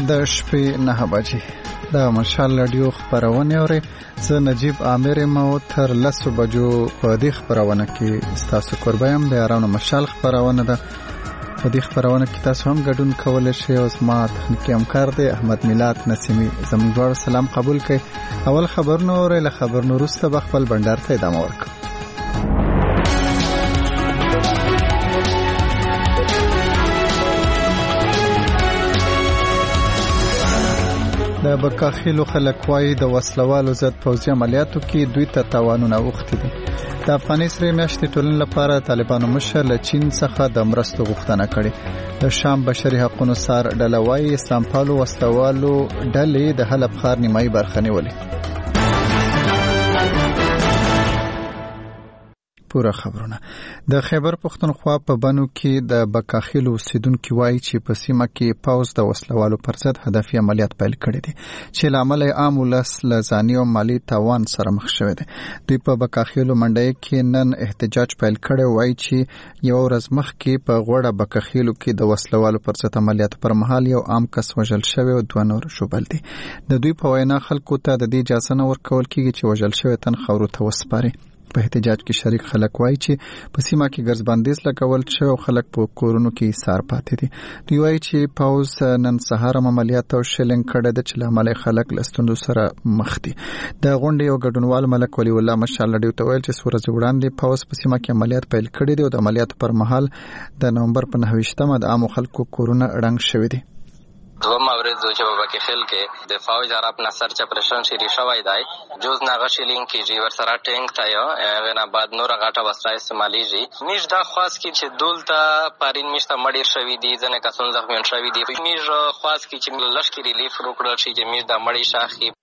د شپې 9 بجې د مشال رادیو خبرونه اوري. زه نجیب عامر مو تر 10 بجو په دې خبرونه کې تاسو قربایم د یارانو مشال خبرونه ده. په دې خبرونه کې تاسو هم ګډون کولای شئ او زما تخنیکی همکار دی احمد میلاد نسیمی زموږ ډول سلام قبول کړئ. اول خبرونه اوري له خبرونو وروسته به خپل بندر ته ادامه ورکړو. د بکاخیلو خلک وايي د وسلوالو ضد پوځي عملیاتو کې دوی ته تاوانونه اوښتي دي. د افغاني سرې میاشتې ټولنې لپاره طالبانو مشر له چین څخه د مرستو غوښتنه کړې. د شام بشري حقوقو سار ډله وايي اسلام پالو وسلوالو ډلې د حلب ښار نیمایي برخه نیولې. پورا خبرونه د خیبر پښتونخوا په بنو کې د بکاخیلو اوسیدونکو وایي چې په سیمه کې پاوز د وسلوالو پر ضد هدفي عملیات پیل کړي دي چې لامل عام ولس لزاني او مالی تاوان سره مخ شوی دی. دوی په بکاخیلو منډي کې نن احتجاج پیل کړي وایي چې یو ورځ مخکې په غوړه بکاخیلو کې د وسلوالو پر ضد عملیات پر مهال یو عام کس وژل شوی او دوه نور شوبل دي. د دوی په وینا خلکو ته د دې اجازه نه ورکول کیږي چې وژل شوی تن خاورو ته وسپاري. په احتجاج کې شریک خلک وایي چې په سیمه کې ګرځبندیز لګول شوی او خلک په کورونو کې ایثار پاتې دي. دوی وایي چې پاوز نن سهار عملیات او شلنګ کړه د چلامل خلک لستوندو سره مخ دي. د غونډې یو ګډونوال ملک ولی الله مشال ډیو ته ویل چې سورج وړاندې پاوز په سیمه کې عملیات پیل کړي دي او د عملیاتو پر مهال د نومبر په 9 د عام خلکو کورونه رنګ شوی دي. دوم مورد چې په بکیخیل کې د فوج عرب نصر چپریشن شری شوی دی جوز ناغشلین کیږي ورسره ټینک تایا غنا بعد نور غاټه وسره استعماليږي. میش دا خاص کی چې دولته پارین میشته مړی شوی دی ځنه کسون زخمیان شوی دی. میش خاص کی چې لشکري ریلیف وکړل شي چې میش دا مړی شاخي.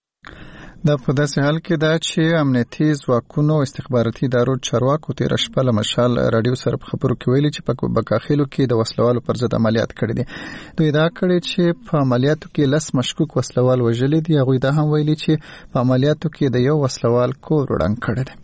د په داسې حال کې دا چې امنیتي ځواکونو استخباراتي ادارو چارواکو تیر شپه له مشال رادیو سره په خبرو کې ویلي چې په بکاخیلو کې د وسلوالو پر ضد عملیات کړي دي. دوی دا کړي چې په عملیاتو کې 10 مشکوک وسلوال وژلي دي. هغوی دا هم ویلي چې په عملیاتو کې د یو وسلوال کور وړاندې کړی دی.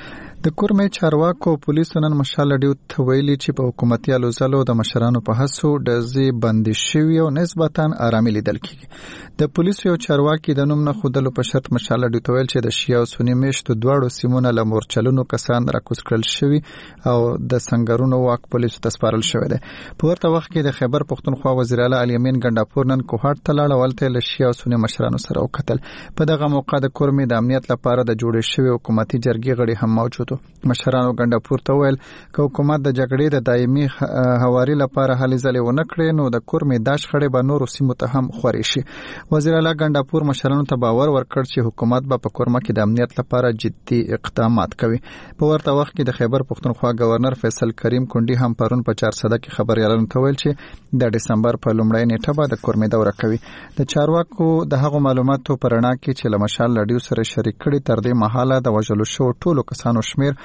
د کورمې چارواکو پولیسو نن مشال ډیو ته ویلي چې په حکومتي الوزلو د مشرانو په هڅو ډزې بندې شوي او نسبتاً آرامي لیدل کیږي. د پولیسو یو چارواکي د نوم نه خودلو په شرط مشال ډیو ته ویل چې د شیا او سنی میشتو دواړو سیمونو له مورچلونو کسان راکوز کړل شوي او د سنگرونو واک پولیسو ته سپارل شوی دی. په ورته وخت کې د خیبر پښتونخوا وزیر اعلی علي امین ګنداپور نن کوهاټ ته لاړ او ولته له شیا او سنی مشرانو سره وکتل. په دغه موقع د کورمې د امنیت لپاره د جوړې شوی حکومتي جرګې غړي هم موجود. مشرانو ګنداپور ته ویل چې حکومت د جګړې د دایمي هواري لپاره هلې ځلې ونه کړي نو د کورمې داش خړې به نور سیمو ته هم خوري شي. وزیر اعلی ګنداپور مشرانو ته باور ورکړ چې حکومت به په کورمه کې د امنیت لپاره جدي اقدامات کوي. په ورته وخت کې د خیبر پښتونخوا گورنر فیصل کریم کونډي هم پرون په 400 کې خبريالانو ته ویل چې د دسمبر په لومړۍ نیټه به د کورمې دوره کوي. د چارواکو د هغو معلوماتو پر رڼا کې چې لمشال لډیو سره شریک کړي تر دې مهاله د وژلو شو ټولو کسانو شمیر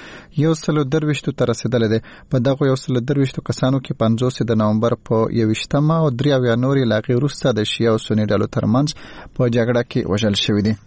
123 ته رسیدل دي. په دغه 123 کسانو کې 50 د نومبر په 21 او 3 نورې لاغي وروسته د شیا او سنی ډلو ترمنځ په جګړه کې وژل شوی دي.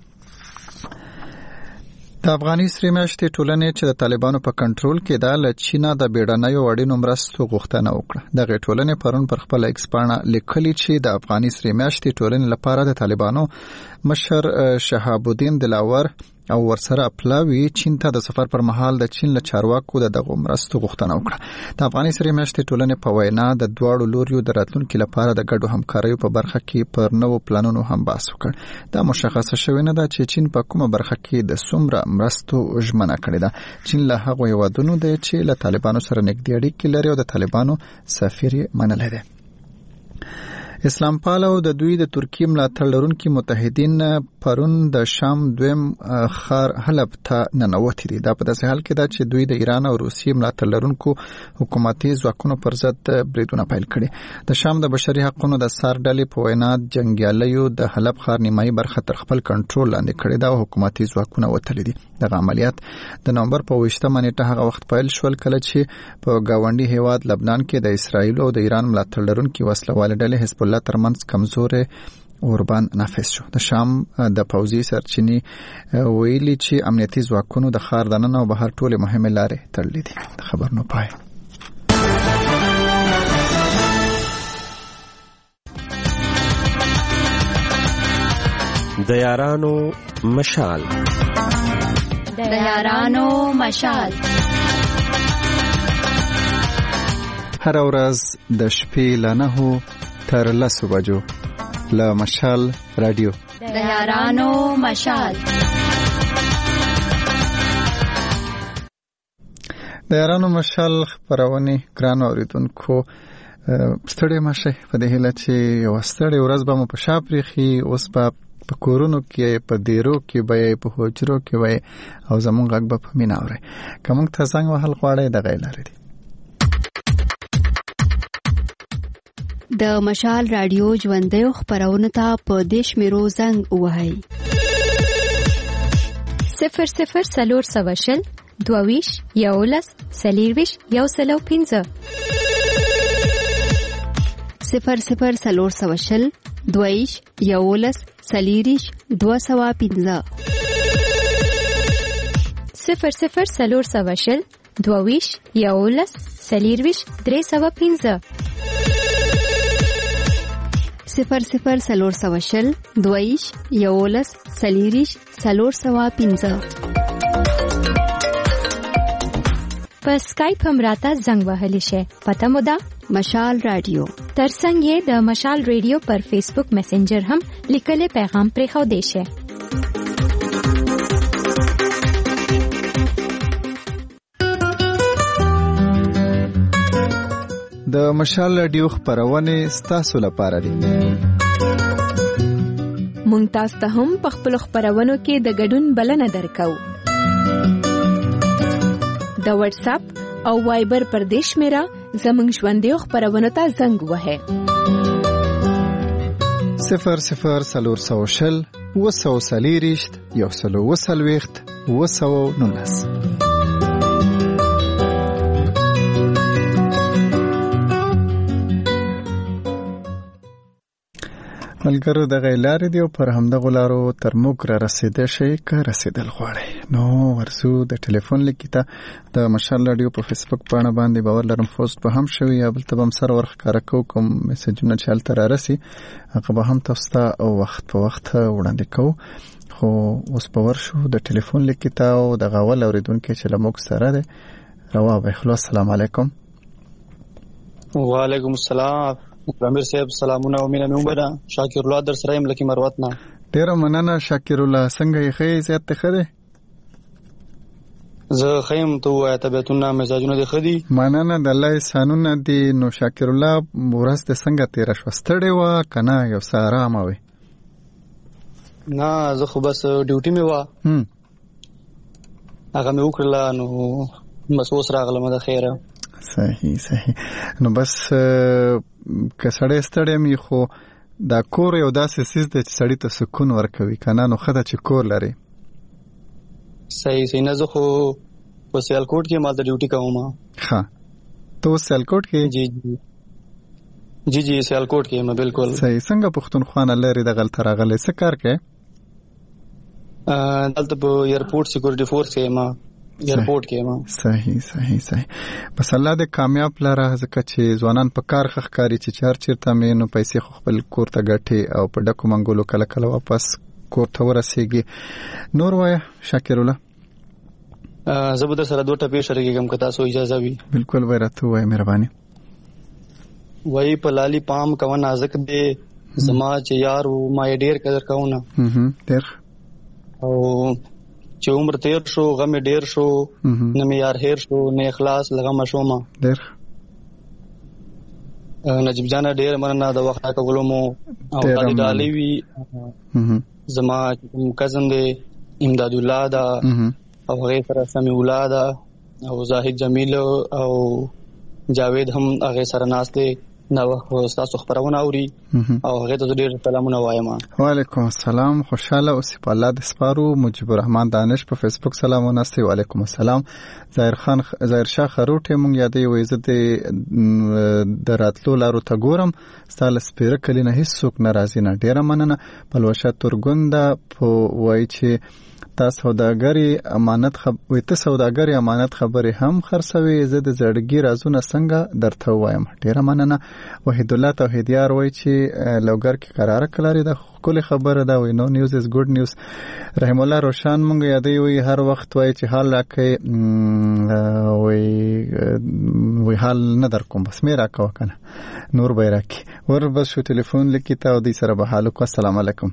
د افغاني سرې میاشتې ټولنې چې د طالبانو په کنټرول کې ده له چینا د بیړنیو وړینو مرستو غوښتنه وکړه. دغه ټولنې پرون پر خپل ایکس پاڼه لیکلي چې د افغاني سرې میاشتې ټولنې لپاره د طالبانو مشر شهاب الدین دلاور او ورسره پلاوی چین ته د سفر پر مهال د چین له چارواکو دغه مرستو غوښتنه وکړه. د افغاني سرې میاشتې ټولنې په وینا د دواړو لوریو د راتلونکو لپاره د ګډو همکاریو په برخه کې پر نوو پلانونو هم بحث وکړ. دا مشخصه شوی نه ده چې چین په کومه برخه کې د څومره مرستو ژمنه کړې ده. چین له هغو هیوادونو دی چې له طالبانو سره نږدې اړیکې لري او د طالبانو سفیر یې منلی دی. اسلام پالو د دوی د ترکیه ملاتړ لرونکي متحدین پرون د شام دویم ښار حلب ته ننوتي دي. دا په داسې حال کې ده چې دوی د ایران او روسیې ملاتړ لرونکو حکومتي ځواکونو پر ضد بریدونه پیل کړي. د شام د بشري حقوقو د سار ډلې په وینا جنګیالیو د حلب ښار نیمایي برخه تر خپل کنټرول لاندې کړې ده او حکومتي ځواکونه وتلي دي. دغه عملیات د نومبر په 20 نیټه هغه وخت پیل شول کله چې په گاونډي هیواد لبنان کې د اسرایل او د ایران ملاتړ لرونکي وسلوال ډلې حزب الله ترمنځ کمزورې اوربان نافذ شو. د شام د پوځي سرچینې ویلي چې امنیتي ځواکونو د ښار دننه او بهر ټولې مهمې لارې تړلې دي. د خبرونو پای. د یارانو مشال. د یارانو مشال. هر ورځ د شپې له 9 تر 10 بجو له مشال رادیو. د یارانو مشال. د یارانو مشال خبرونه ګران اوریدونکو ستړي مشه په دې هله چې یو ستړي ورځ به مو په شاپریخي اوس په کورونو کې په دیرو کې به په هوجرو کې وای او زمونږ غږ به په مینا اوري کوم ته څنګه وهل غواړي د غیلاره دي. د مشال رادیو ژوندۍ خبرونه ته په دیش میرو زنګ وهاي 00 22 یولس سلیرویش یو سلو 15 00 22 یولس سلیریش 215 00 22 یولس سلیرویش 315 00 22 یولس سلیریش 315 په اسکایپ هم راته زنګ وهلی شي. پته مو ده مشال رادیو. ترڅنګ یې د مشال رادیو پر فیسبوک میسنجر هم لیکلي پیغام پرې خو دی شي. د مشال رادیو خبرونه ستاسو لپاره دي. مونږ تاسو ته هم په خپل خبرونو کې د ګډون بلنه درکو. د واتس اپ او وایبر پر دیش میرا زمنګ ژوندۍ خبرونه ته زنګ وهه 00 وسلیریشت یو سلو وسلويخت وسو نونس. ملګرو د غیلارې دی پر همده غلارو تر موږ را رسیدې شي که رسیدل غواړي نو ورسو د ټلیفون لیکته د مشال رادیو په فیسبوک باندې باور لرم پوسټ به هم شوی یا بل ته هم سره ورخاره کوم میسجونه چې حالت را رسي هغه به هم تاسو ته وخت په وخت وړاندې کوو. خو اوس په ورشو د ټلیفون لیکته او د غول اوریدونکو چې له موږ سره ده روا به خلاص. السلام علیکم. وعلیکم السلام. امیر صاحب سلامونه او مینه مې شاکر الله در سره یم لکه مروت نه. ډیر مننه شاکر الله. څنګه یې خې زیات خده؟ زه خیم ته وای طبيعتونه مزاجونه دي خدي. مننه د الله سانونه دي. نو شاکر الله ورسته څنګه تیر شو؟ ستړی و کنه یو ساره ما وي؟ نه زه خو بس ډیوټي مې وا هغه مې وکړه نو بس اوس راغلم د خیره. صحیح. نو بس کسړې ستړې می خو دا کور یو داسې سیس د سړی ته سکون ورکوي کنه نو خدای چې کور لري. صحیح نه زه خو په سیالکوټ کې مال د ډیوټي کوم. ها ته سیالکوټ کې؟ جی سیالکوټ کې ما بالکل. صحیح. څنګه پښتونخوا لري د غلط راغلي څه کار کوي؟ دلته په ایرپورټ سکیورټي فورس کې ما ایرپورټ کې ما. صحیح. بس الله دې کامیاب لاره ځکه چې ځوانان په کار خخکاری چې چیرته مې نو پیسې خپل کور ته ګټي او په ډکو منګولو کله واپس کور ته ورسیږي. نور وای شاکر الله. زه به سره دوه ټپې شریکم که تاسو اجازه وي. بالکل ورته وای مهرباني. وای په لالی پام کوه نازک دې زما چې یار ما ډیر قدر کوونه. ډیر او چې عمر تیر شو غم ډیر شو نه مې یار هیر شو نه اخلاص لغم شو ما ډیر. نجیب جان ډیر مننه د وخت کولو مو او د ډالۍ وی زما کزن دی امداد الله دا او هغه سره سمي اولاد او زاهد جمیل او جاوید هم هغه سره ناشته نو تاسو خبرونه اوري او هغه ته ډیر سلامونه وایم. وعلیکم السلام. خوشاله اوسې په الله د سپارو. مجيب الرحمن دانش په فیسبوک سلامونه سي. وعلیکم السلام. ظاهر شاه خروټه مونږ یادې وې زته دراتلو لارو ته ګورم ستاله سپیره کلی نه هیڅ څوک ناراضي نه. ډیره مننه. پلوشه تورګوندا په وای چې تاسو سوداګری امانت خبره هم خرڅوي. زه د زړګي رازونه څنګه درته وایم. ډیره مننه. وحید الله توحیدیار وایي چې لوګر کې قراره کلاري د کله خبره دا وي نو نیوز از ګډ نیوز. رحم الله روشان مونږ یادې وي هر وخت وایي چې حال راکې وي حال نه در کوم بس مې راکاو کنه نور به راکې ور بس شو ټلیفون لیکي ته او دې سره به حالو کو. السلام علیکم.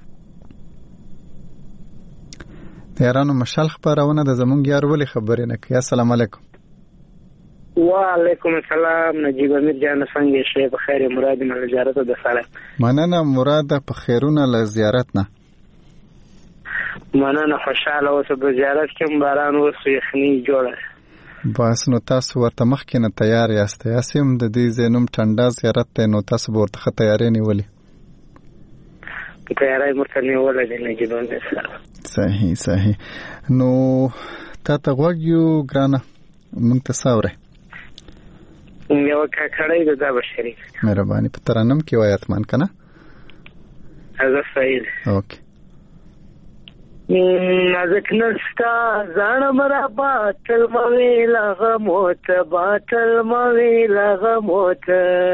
یارانو مشال خبرونه د زمونږ یار ولې خبرې نه کوي. السلام علیکم. وعلیکم السلام نجیب امیر جان څنګه شې بخیر مراد مل زیارت د سلام. مننه مراد په خیرونه ل زیارت نه. مننه خوشاله اوسه په زیارت کې باران اوس یخني جوړه. بس نو تاسو ورته مخکې نه تیار یاست. یاسم د دې زینوم ټنډا زیارت ته نو تاسو ورته تیارې نیولې. تیارې مرته نیولې د نجیب امیر سره. صحیح نو تا ته وګیو ګرانه مونږ ته ساوره یو کاکړی د دا بشری مهرباني په ترانم کې وایات مان کنه هغه صحیح. اوکې نازک نستا ځان مرا باطل موي لغه موت باطل موي لغه موت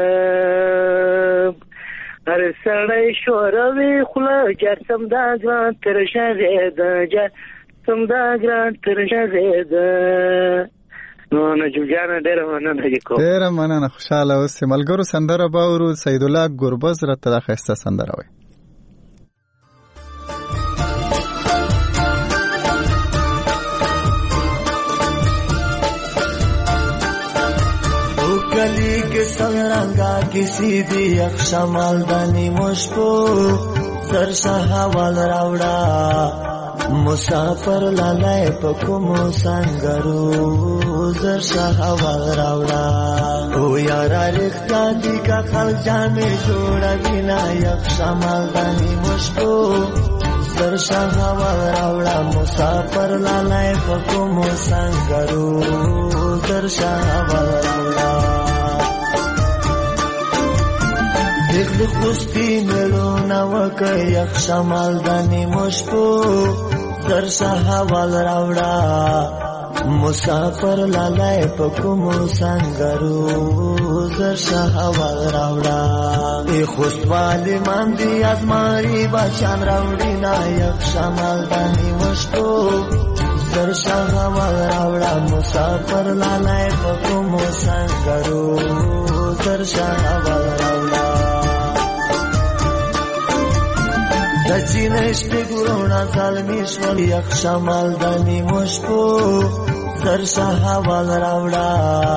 هر سړی شوروي خله جرسم دا ګران تر شغه د جرسم دا ګران تر شغه د نو نجیب جان ډېر مننه خوشاله اوسې. ملګرو سندره باورو سید الله ګربز راته دا ښایسته سندره وایي. गली के संरंगा किसी भी अक्षमाल दानी मुश्को सरसा हवाल रावड़ा मुसाफर लालाय पकुमो संगरू सरसा हवाल रावड़ा ओ यारा रिख्ता दी का खल जामे जोड़ा बिना अक्षमाल दानी मुश्को सरसा हवाल रावड़ा मुसाफर लालाय पकुमो संगरू सरसा हवाल रावड़ा دیکھ خوستی ملو نوک یک شمال دانی مشکو در شاہوال راوڑا مسافر لالای پکمو سنگرو در شاہوال راوڑا ای خوستوالی من دی از ماری بچان راوڑی نا یک شمال دانی مشکو در شاہوال راوڑا مسافر لالای پکمو سنگرو در شاہوال راوڑا دچینش بگرونا ظالمیشوال یک شمال دانی مشکو در شاہوال راوڑا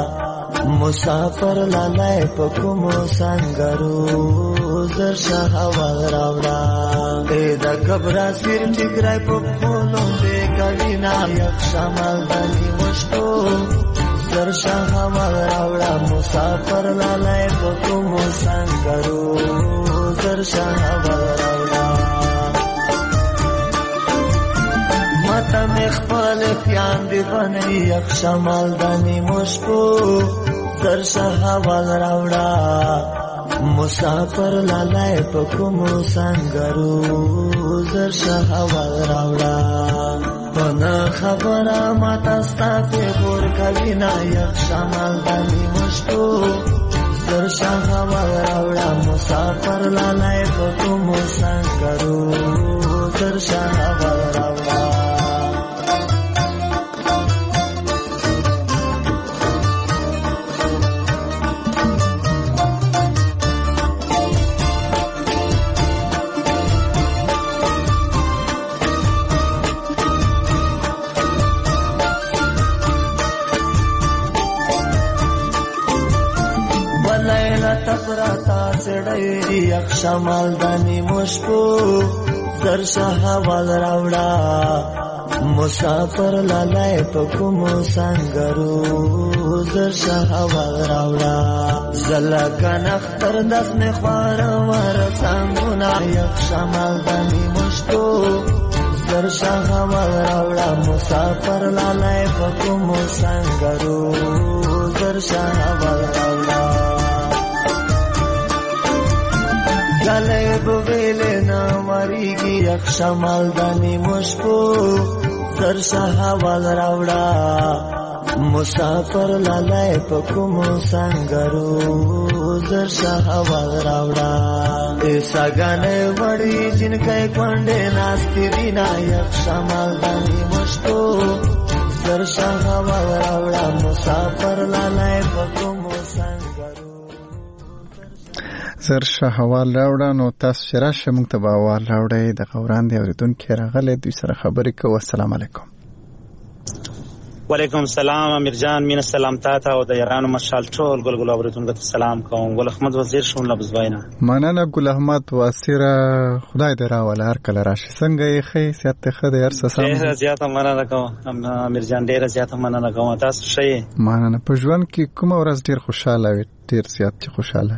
مسافر لالای پکمو سنگرو در شاہوال راوڑا ایدا کبرا سیر ٹکرائی پکولوں دے کلینا یک شمال دانی مشکو در شاہوال راوڑا مسافر لالای پکمو سنگرو در شاہوال راوڑا ماتا مخفال پیان دی بنی یک شمال دانی مشکو در شاہوال راوڑا مسافر لالای پکمو سنگرو در شاہوال راوڑا پنا خبرا ماتا ستا پی بور کلینا یک شمال دانی مشکو در شاہوال راوڑا مسافر لالای پکمو سنگرو در شاہوال راوڑا تپراتا سڑی یک شمال دانی مشکو در شاہوال راوڑا مسافر لالای پکمو سنگرو در شاہوال راوڑا زلکن اختر دس میں خوار ور سنگونا یک شمال دانی مشکو در شاہوال راوڑا مسافر لالای پکمو سنگرو در شاہوال راوڑا گلے بویلے ناماری گی یک شمال دانی مشکو در شاہوال راوڑا مسافر لالای په کوم سنگرو زر شهوا راوړه ساګانې وړي جنکې کونډې ناستې دینا یک شمال باندې مشکو زر شهوا راوړه مسافر لالای په کوم سنگرو زر شهوا راوړه. نو تاسو چې راشه موږ ته به احوال راوړئ. د غوران دی اورېدونکي راغلی دوی سره خبرې کوو. السلام علیکم. وعلیکم السلام امیر جان، مینه سلام تاته او د یارانو مشال ټول ګلګل اورېدونکو ته سلام کوم. ګل احمد وزیر شون لبز وینا. مننه ګل احمد واسیره، خدای دې راوله هر کله راشي. څنګه یې ښې صحت ته ښه دی؟ هر څه سم؟ ډېره زیاته مننه کوم امیر جان، ډېره زیاته مننه کوم. تاسو ښه یې؟ مننه. په ژوند کې کومه ورځ ډېر خوشاله وي؟ ډېر زیات چې خوشاله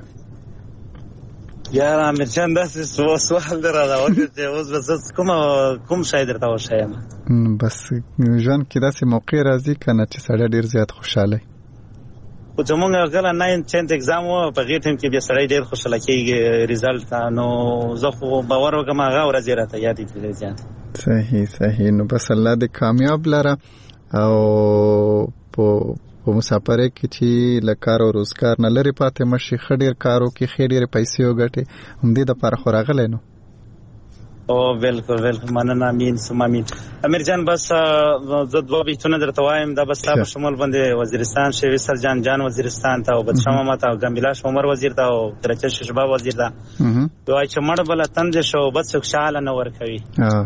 یار امیر جان داسې سوال در راوړی چې اوس بس کوم شی درته وښیم؟ بس ژوند کې داسې موقع راځي کنه چې سړی ډېر زیات خوشاله خو زمونږ غله 9th اگزام و په هغې ټایم کې بیا سړی ډېر خوشاله کېږي ریزلټ ته. نو زه خو باور وکړم هغه ورځې راته یادې دي ډېر زیات. صحیح. نو بس الله دې کامیاب لره او په مسافرې کې چې له کار او روزګار نه لرې پاتې مشي، ښه ډېر کار وکړي، ښې ډېرې پیسې وګټې، همدې دپاره خو راغلی نو. بالکل مننه. امین ثم امین. امیر جان بس زه دوه بیتونه درته وایم. دا بس تا په شمول باندې وزیرستان شوي سرجان جان وزیرستان ته او بدشاه ماته او ګمبلاش عمر وزیر ته او درچه شباب وزیر ته وایي چې مړ بله تندې شو بد څوک شاله نه ورکوي.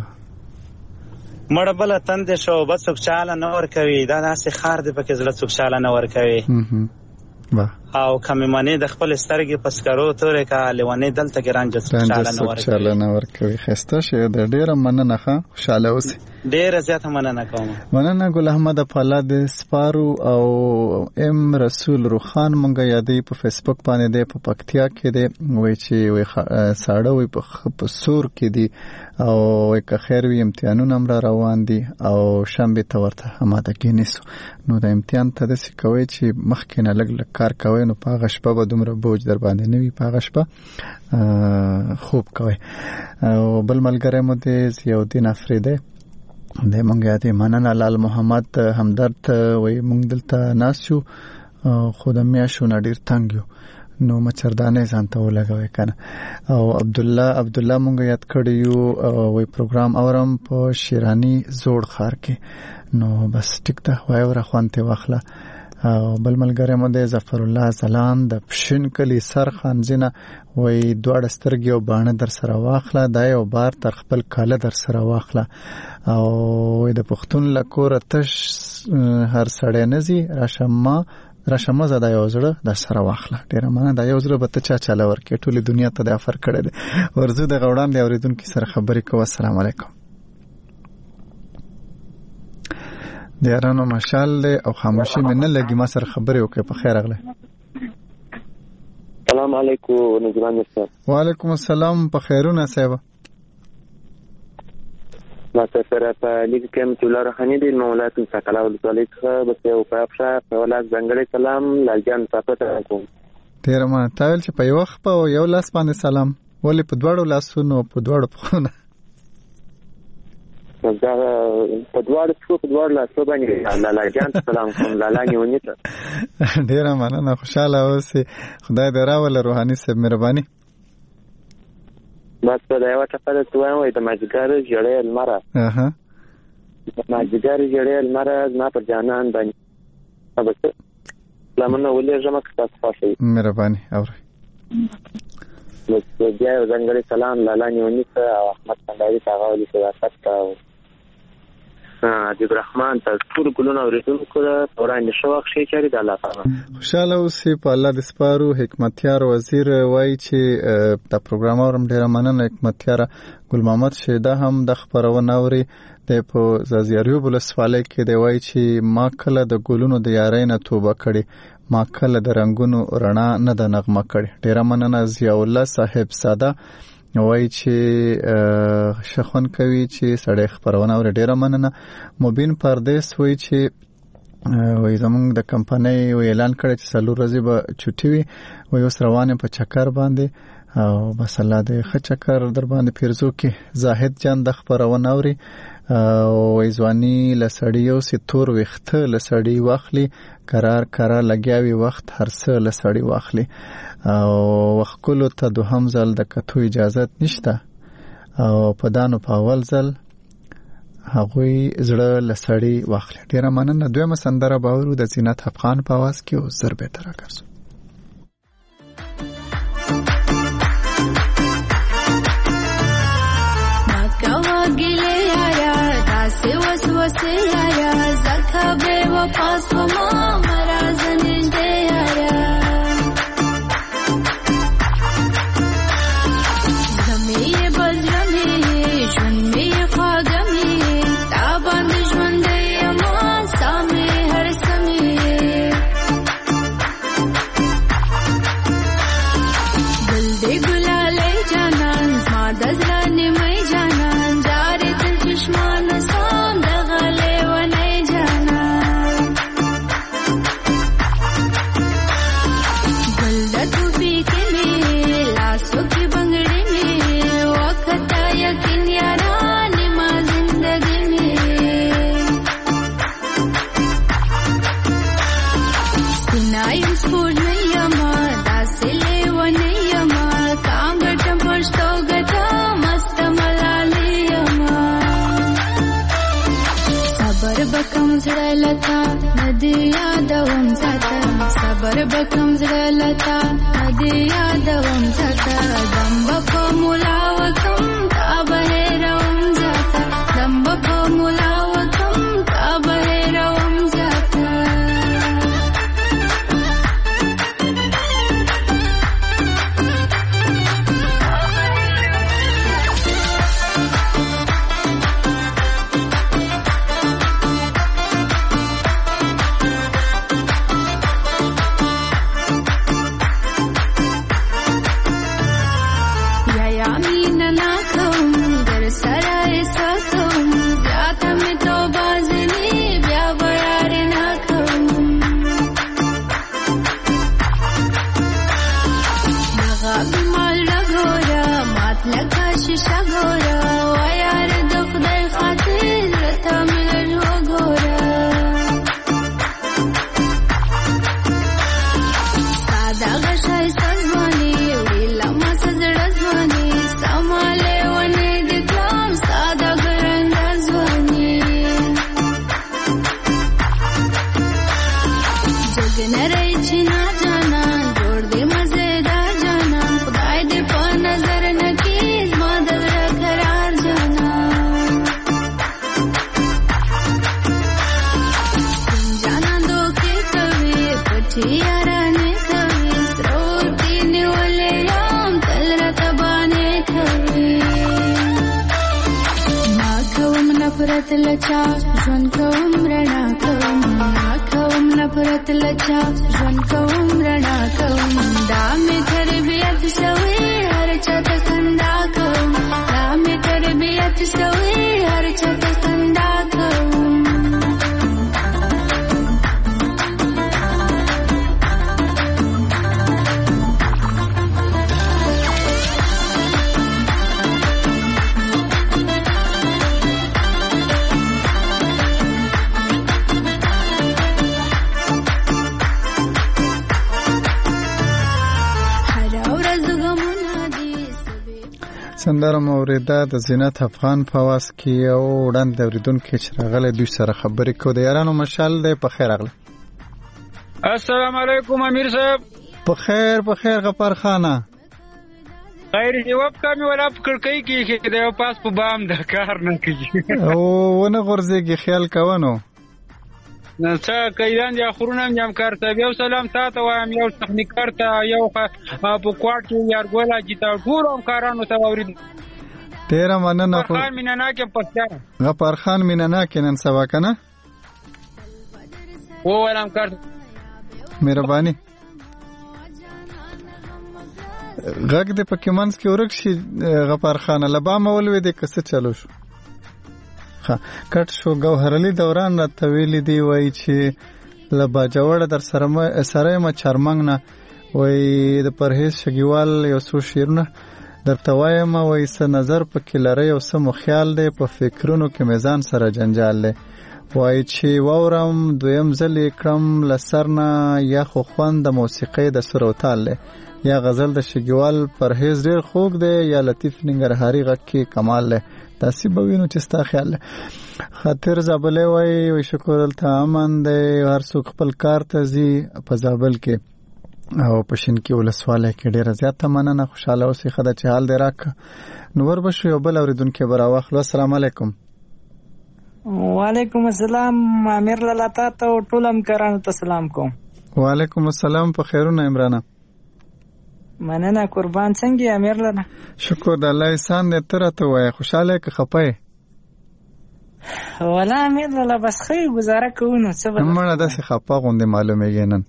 مړ بله تندې شو بد څوک شاله نه ورکوي. دا داسې خار دی پکې زړه څوک شاله نه ورکوي. او کمې منې د خپل سترګې په سکرو تورې که لیونې دلته کې رنجه څوک شاله نه ورکوي. ښایسته شی دی. ډېره مننه. ښه خوشحاله اوسئ. ډېره زیاته مننه کوم. مننه ګل احمد. په الله دې سپارو. او ام رسول روخان مونږ یادوي په فیسبوک باندې دی، په پکتیا کې دی. وایي چې ساړه وایي په سور کې دي او وایي که خیر وي امتحانونه هم را روان دي او شنبې ته ورته امادګي نیسو. نو د امتحان ته داسې کوئ چې مخکې نه لږ کار کوئ، نو په هغه شپه به دومره بوج در باندې نه وي، په هغه شپه خوب کوئ. او بل ملګری مو دی ضیاءالدین افریدی د مونږ یادې مننه. لال محمد همدرد وایي مونږ دلته ناست یو خو د میاشو نه ډېر تنګ یو، نو مچردانې ځان ته ولګوئ که نه. او عبدالله مونږ یاد کړی یو وایي پروګرام اورم په شیراني زوړ ښار کې. نو بس ټیک ده، وایي وره خوند ترې واخله. او بل ملګری مو دی ظفر الله ځلان د پشین کلي سر خانزینه وایي دواړه سترګې او باڼه در سره واخله، دا یو بار تر خپل کاله در سره واخله. او وایي د پښتون له کوره تش هر سړی نه ځي، راشه مزه دا یو زړه در سره واخله. ډېره مننه. دا یو زړه به ته چاله ورکړې، ټولې دنیا ته د افر کړی دی. ورځو د غوړان دی اورېدونکي سره خبرې کوو. السلام علیکم. د یارانو مشال دی او خاموشي مې نه لګي، ما سره خبرې وکړې. په خیر راغلی. سلام علیکم نجران صاحب. وعلیکم السلام. په خیرونه صاحب. ما سره په لیک کې متولا روحاني دی مولات مسکلا ولولې څخه بس یو پاپشا په لاس ځنګړې سلام لالجان تاسو ته کوم. ډېر مننه. تا ویل چې په یو وخت په یو لاس باندې سلام، ولې په دواړو لاسونو په دواړو پښونو؟ دا په دواړو لاسو باندې لالجان سلام کوم. لالا نیونی ته ډېره مننه. خوشاله اوسې. خدای دې راوله روحاني صاحب. مهرباني. بس په یوه ټپه درته وایم وایي د مازدیګر ژړې لمره د مازدیګر ژړې لمره زما پر جانان باندې سلامونه ولېږم که تاسو خوښوئ. مهرباني. اورئ. بس بیا یو ځانګړی سلام لالا نیوني ته او احمد کندهاري ته هغه ولي صداقت ته او عجیب رحمان ته ټول ګلونه اورېدونکو ته وړاندې ښه وخت ښې چارې د الله تعالی. خوشحاله اوسې. په الله دې سپارو. حکمتیار وزیر وایي چې دا پروګرامر هم ډېره مننه. حکمتیاره ګل محمد شیده هم د خپرونه اوري. د په زازیاریوب ولسوالۍ کې دی. وایي چې ما کله د ګلونو د یارۍ نه توبه کړې، ما کله د رنګونو رڼا نه ده نغمه کړې. ډېره مننه. ضیاء الله صاحب ساده وایي چې شخون کوي چې سړی خپرونه اوري. ډېره مننه. مبین پردیس وایي چې وایي زمونږ د کمپنۍ اعلان کړی چې 4 ورځې به چوټي وي. وایي اوس روان یم په چکر باندې او بس الله دې ښه چکر در باندې پیرزو کې. زاهد جان د خپرونه اوري. او ځواني لسړیو سي تور وخت لسړی واخلي قرار لګیاوي وخت هرڅه لسړی واخلي او وخکلو ته دوهم ځل د کتو اجازه نشته او په دانو په اول ځل هغوی زړه لسړی واخلي. ډیره مننه. دویمه سندره باورو د زینت افغان په आवाज کې او زر به تر راکړو. گله یارا داسه وسوسه یارا زکه به وفاس و ما مرز نجده یارا زمی بزرمی جنمی خواگمی تابان جونده ما سامی هر سمی دل دی گلاله جانان ما دزرانی می جانان دشمن سام دغله و نه جانا گلدتو بیکنی لاسو کی بنگڑی می وقتا یقین یارانی ما زندگی می سنایم سپوج نیما داسلی و نیما کانگٹم پشتو گتا مست ملالی بکم زړه لتا ندی یادوم زاته صبر بکم زړه لتا ندی یادوم زاته دم په مولا وکم کعبه روم زاته دم په مولا وکم کعبه روم زاته لچا ژوند کوم رڼا کوم کوم نفرت لچا ژوند کوم رڼا کوم دا می تربیت شوی هر چا ته خندا کوم دا می تربیت شوی هر چا ته خندا کوم سندره موریده د زینت افغان په आवाज کې او وړاندې اوریدونکو چې راغلي دوی سره خبرې کوي. د یارانو مشال دی په خیر راغله. السلام علیکم امیر صاحب. په خیر غفار خانه. خیر جواب کامي ولا پکړکې کې د پاس په بام د کار نه کوي او ونه غورځيږي خیال کوونو نه څه کایدان یا خورونم یم کار ته یو سلام تاسو وایم یو تخنیکر ته یو په کوټ یار ګولا جتا ټول کارانو ته اورید تیرا مننه خان میننا کې پښتیا غفار خان میننا کې نن سبا کنه و ولم کار مهرباني غږ د پکمنس کې ورک شي غفار خان لبا مولوي د کسه چلو شو کټ شو ګوهرلی دوران را تویل دی وای چې لبا جوړه در سره ما چرمنګ نه وای د پرهیز شګیوال یو څو شیرونه درته وایم وای څه نظر پکې لرئ او څه مو خیال دی په فکرونو کې میزان سره جنجال دی وای چې واورم دویم ځل یې کړم له سر نه یا خو خوند د موسیقۍ د سر او تال دی یا غزل د شګیوال پرهیز ډېر خوږ دی یا لطیف ننګرهاري غږ کې کمال دی داسې به وي نو چې ستا خیال دی خاطر زابلی وای شکر دلته امن دی هر څوک خپل کار ته ځي په زابل کې او په شینکي ولسوالی کې ډېره زیاته مننه خوشحاله اوسئ ښه ده چې حال دی راکړه نو وربشو یو بل اورېدونکی به راواخلو السلام علیکم وعلیکم السلام امیر لالا تا ته ټول همکارانو ته سلام کوم وعلیکم السلام په خیرونه عمرانه مننه قربان څنګه امیر لالا شکر د الله احسان دې ته راته وایه خوشحاله که خفه ولا امیر لالا بس ښه ګزاره کوو نو څه به مړه داسې خفه غوندې معلومېږي نن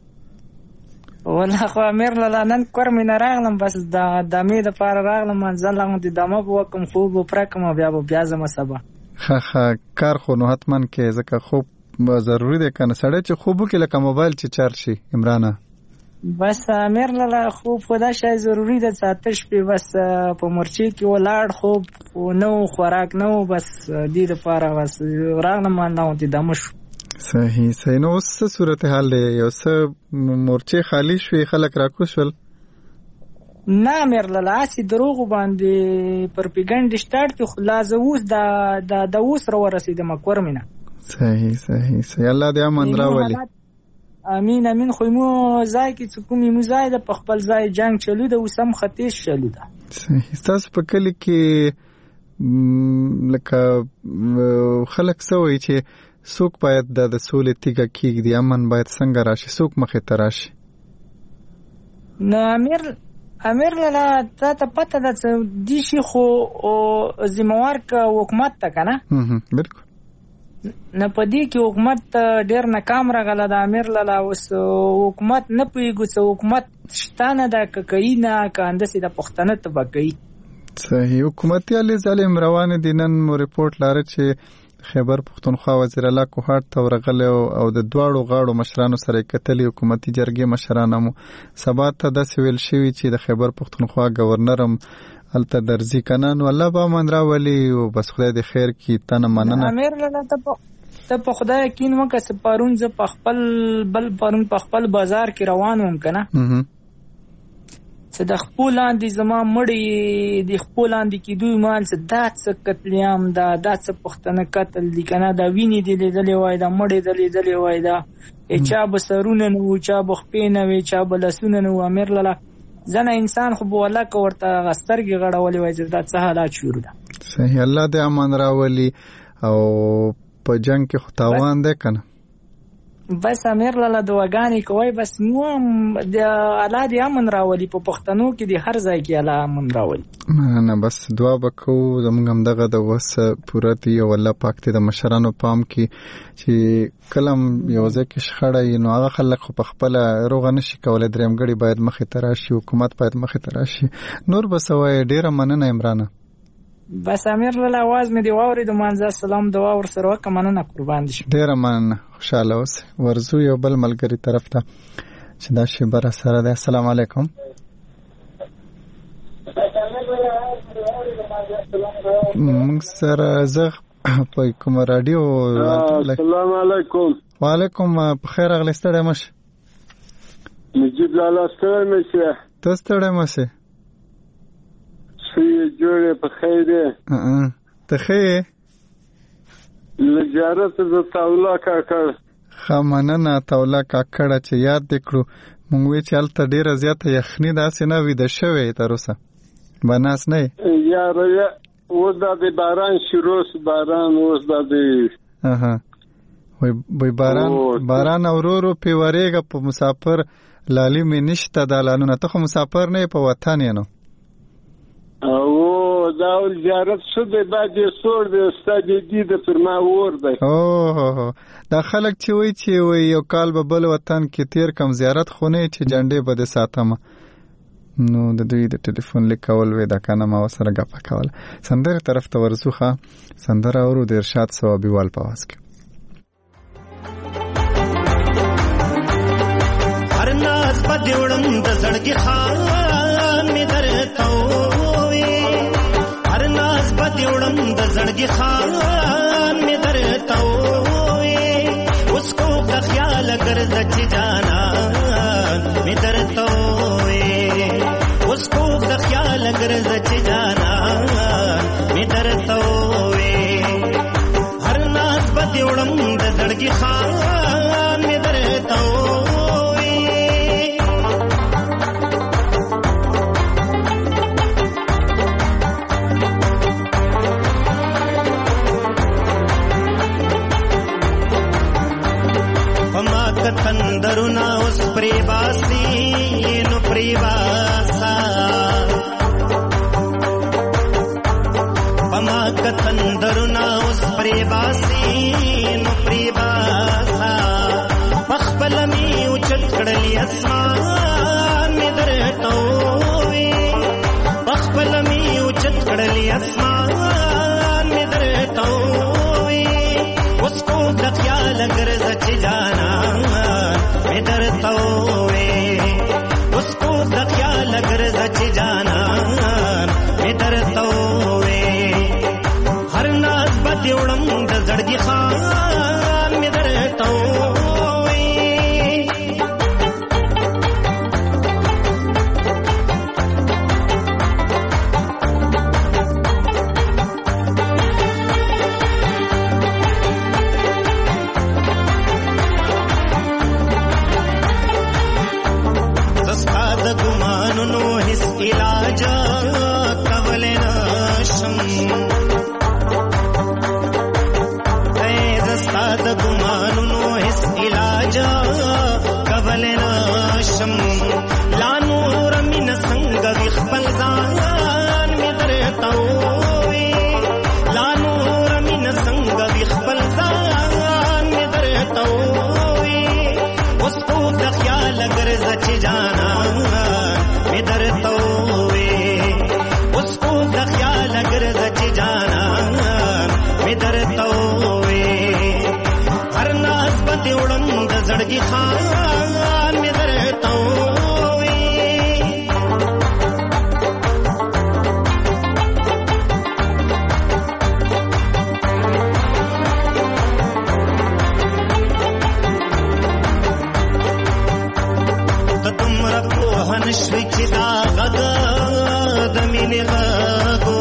ولا خو امیر لالا نن کور مې نه راغلم بس د دمې دپاره راغلم منزل غوندې دمه به وکړم خوب به پوره کړم او بیا ځمه سبا ښه کار خو نو حتما کې ځکه خوب ضروري دی که نه سړی چې خوب وکړي لکه موبایل چې چارج شي عمرانه بس امیر لالا خوب خو دا شی ضروري ده ساته شپې بس په مورچې کې ولاړ خوب نه و خوراک نه و بس دې دپاره بس راغلم همدغوندې دمه شو صحیح نو اوس څه صورتحال دی یو څه مورچې خالي شوې خلک راکوز شول نه امیر لالا هسې دروغو باندې پرپیګنډې سټارټ کړي خو لا زه اوس د اوس راورسېدم کور مې نه صحیح الله دې امن راولي امین خو مو ځای کې چې کومې مو ځای ده په خپل ځای جنګ چلو ده اوس هم ختیځ چلو ده صحیح ستاسو په کلي کې لکه خلک څه وایي چې څوک باید د سولې تیږه کېږدي امن باید څنګه راشي څوک مخې ته راشي نو امیر لالا تا ته پته ده چې دې شي خو ذمهوار که حکومت ته که نه بلکل نه په دې کې حکومت ډېر ناکام راغله د امیر لالا اوس حکومت نه پوهېږو چې حکومت شته نه ده که کوي نه که همداسې د پښتنه ته به کوي صحیح حکومتي هلې ځلې روانې دي نن مو رپورټ لاره چې خیبر پښتونخوا وزیر الله کوهاټ ته ورغلی او د دواړو غاړو مشرانو سره یې کتلي حکومتي جرګې مشران هم سبا ته داسې ویل شوي چې د خیبر پښتونخوا ګورنر هم هلته درځي که نه نو الله به امن راولي او بس خدای دې خیر کړي تا نه مننه امیر لالا ته په خدای یقین وکړه چې پرون زه پرون په خپل بازار کې روان وم که نه چې د خپو لاندې زما مړی د خپو لاندې کېدو ایمان چې دا څه قتلیام دا څه پښتنه قتل دي که نه دا وینې دې لیدلې وای دا مړی دې لیدلې وای دا چا به سرونه نه وو چا به خپې نه وې چا به لاسونه نه وو امیر لالا ځنه انسان خو به والله که ورته سترګې غړولې وای چې دا څه حالات شروع ده صحیح الله دې امان راولي او په جنګ کې خو تاوان دی که نه بس امیر لالا دعاګانې کوئ بس مو هم د الله دې امن راولي په پښتنو کې د هر ځای کې الله امن راولي نه بس دعا به کوو زموږ همدغه د وس پوره دي او الله پاک دې د مشرانو پام کې چې کله هم یو ځای کې شخړه وي نو هغه خلک خو په خپله روغه نه شي کولی درېمګړي باید مخې ته راشي حکومت باید مخې ته راشي نور به څه وایې ډېره مننه عمرانه بس امیر لالا आवाज مې دی واورېدو مانځه سلام دعا ورسره وکړه مننه قربان دي شم ډېره مننه خوشحاله اوسئ ورځو یو بل ملګري طرف ته چې دا شیبه را سره دی السلام علیکم موږ سره زه په کومه راډیو السلام علیکم وعلیکم په خیر راغلی ستړی مه شې نجیب لالا ستړی مه شې ته ستړی مه شې جوړې په خیر دی ته ښه یې لجارت زه تاوله کاکړ ښه مننه تاوله کاکړه چې یاد دې کړو مونږ وی چې هلته ډېره زیاته یخني داسې نه ویده شوې تر اوسه به ناس نه یې یاره اوس دا د باران شروع سو باران اوس دا د وی باران ورو ورو پې ورېږه په مسافر لالي مې نشته دا لالونه ته خو مسافر نه یې په وطن یې نو او دا زیارت شو دی بعد یې سوړ دی ستا دی د پر ما اور دی دا خلک چې وایي چې یو کال به بل وطن کې تیر کم زیارت خو نه چې جنډې به دې ساتمه نو د دوی د ټلیفون لیکول وی دا کنه ما ورسره ګپه کوله سندرې طرف ته ورځو ښه سندره اورو د ارشاد ثوابیوال په آواز کې هر ناز په دې وړم د زړګي خان مې درته درته وې هر ناز به دې وړم د زړګي خان مې درته وې اوس کوږ د خیاله ګرځه چې جانان مې درته وې اوس کوږ د خیاله ګرځه چې جانان مې درته وې هر ناز به دې وړم د زړګي خان مې درته تندرنا اوس پری باسی نو پری باسا پما کتندرنا اوس پری باسی نو پری باسا پخپل می اوچت کړلی اسمان می درته وې پخپل می اوچت کړلی اسمان می درته وې اوس کو د خیال ګرځه چې جانا مې درته وې اوس کو د خیال ګرځه چې جانا مې درته وې هر ناز به دې وړم د زړګي خان مې درته زړګي خان مې درته وې ته دومره پوه نشوې چې دا غږ د مینې غږو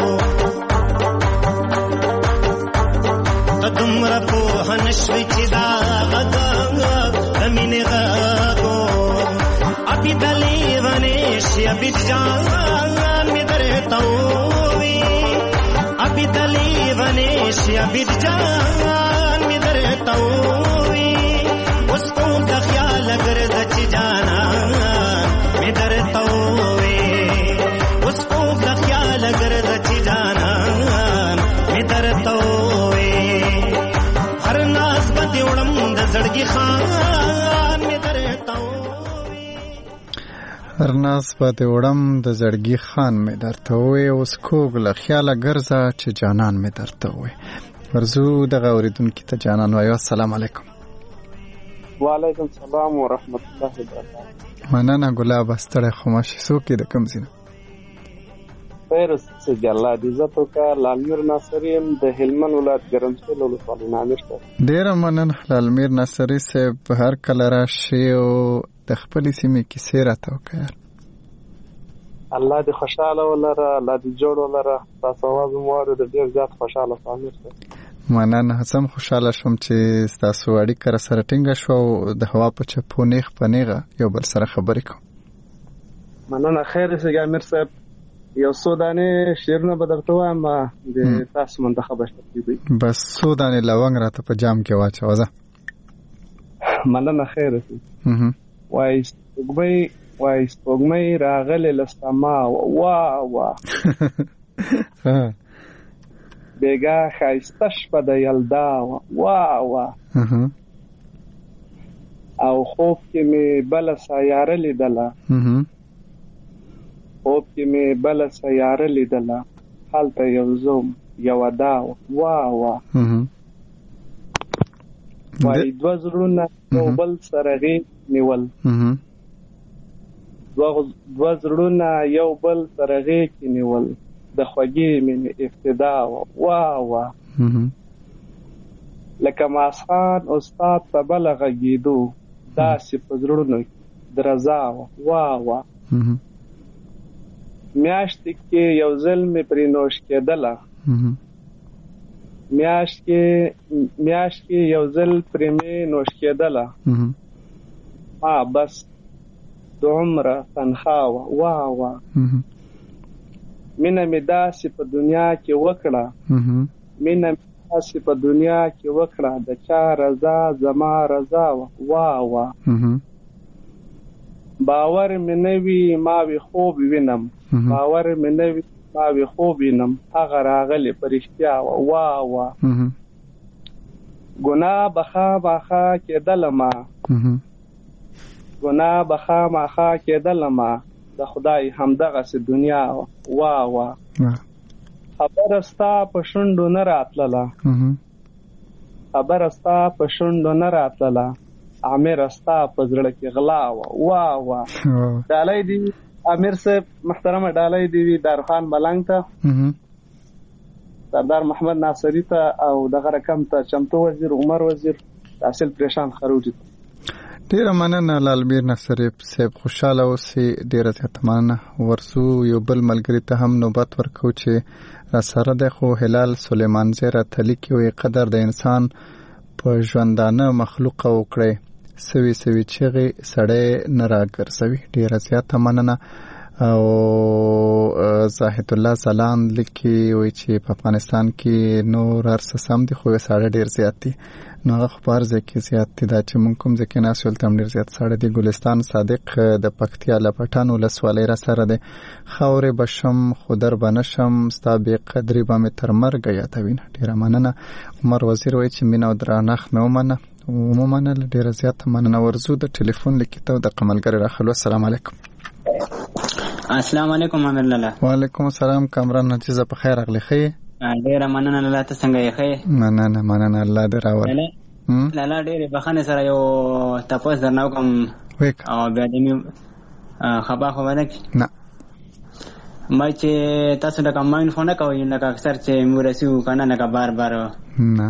ته دومره پوه نشوې چې دا غږ مینه غاغو ابي دلي ونيش ابي جان مې درته وې ابي دلي ونيش ابي جان مې درته وې اوس کو د خیال ګرځه چې جانا مې درته وې اوس کو د خیال ګرځه چې جانا مې درته وې هر ناز به دې وړم د زړګي خان هر ناز به دې وړم د زړګي خان مې درته وې اوس کوږ له خیاله ګرځه چې جانان مې درته وې ورزو دغه اورېدونکي ته جانان وایو السلام علیکم وعلیکم السلام ورحمت الله وبرکاته مننه ګلاب ستړی خو ماشي څوک یې د کوم ځای نه خیر اوسې الله دې عزت وکړه لالمیر ناصري یم د هلمند ولایت ګرمسېل ولسوالۍ نه امیر صاحب ډېره مننه لالمیر ناصري صاحب هر کله راشئ او د خپلې سیمې کیسې راته وکړه الله دې خوشحاله ولره الله دې جوړ ولره تاسو اواز مو واورېد ډېر زیات خوشحاله شوم امیر صاحب مننه هڅه خوشحاله شوم چې ستاسو اړیکه راسره ټینګه شوه او د هوا په چپو نیغ په نیغه یو بل سره خبرې کوو مننه خیر اوسې امیر صاحب یو څو دانې شعرونه به درته وایم د تاسو منتخبه شوي دي بس څو دانې لونګ راته په جام کې واچوه ځه مننه خیر اوسې وای سپوږمۍ راغلې له سما واه واه بیګا ښایسته شپه د یلدا واه واه او خوب کې مې بله سیاره لیدله خوب کې مې بله سیاره لیدله هلته یو زوم یوه دا واه واه وای دوه زړونه یو بل سره غېږ نیول دوه زړونه یو بل سره غېږ کې نیول د خوږې مینې ابتدا وه لکه ماسخان استاد ته بله غږېدو داسې په زړونو درزا وه میاشت کې یو ځل مې پرې نوش کېدله میاشت کې یو ځل پرې مې نوش کېدله بس دومره تنخوا وه مینه مې داسې په دنیا کې وکړه د چا رضا زما رضا وه باور مې نه وي ما وي خوب وینم هغه راغلی په رښتیا وه ګناه به خامخا کېدله د خدای همدغسې دنیا وه خبره ستا په شونډو نه راتلله عامر ستا په زړه کې غلا وه ډالۍ دی امیر صاحب محترمه ډالۍ دی دارخان ملنګ ته سردار محمد ناصری ته او دغه رقم ته چمتو وزیر عمر وزیر تحصیل پریشان خروجی ډیره مننه لالمیر ناصری صاحب خوشاله اوسئ ډیره زیاته مننه ورسو یو بل ملګری ته هم نوبت ورکو چې را سره د خو هلال سلیمان زیره تلی کې وي قدر د انسان په ژوندانه مخلوق وکړي سوي چغې سړی نه راګرځوي ډیره زیاته مننه او زاهد الله زلان لیکي وي چې په افغانستان کې نور ارڅ سم دي خو ساړه ډیر زیات دي نو هغه خبر ځکه زیات دي دا چې مونږ کوم ځکه نه سول تم ډیر زیات ساړه دي ګلستان صادق د پکتیا لپټان ولسوالۍ را سره ده خاورې بشم خودر بنشم ستابې قدرې به مې تر مرګ یادوي ډیره مننه عمر وزیر وایي چې مینا او درانخ مې ومنه ډیره زیاته مننه ورزو د ټلیفون لیکته د قملګری راخلو السلام علیکم السلام علیکم امیر لالا وعلیکم السلام کامران نجیزه په خیر اغلی خی ډیره مننه لالا ته څنګه یې خی مننه الله دې راول لالا ډیره بخنه سره یو تاسو درناو کوم او بیا دې خبره نه ما چې تاسو د کوماین فون کوي نه کا اکثر چې مورسو کنه نه کا بار نه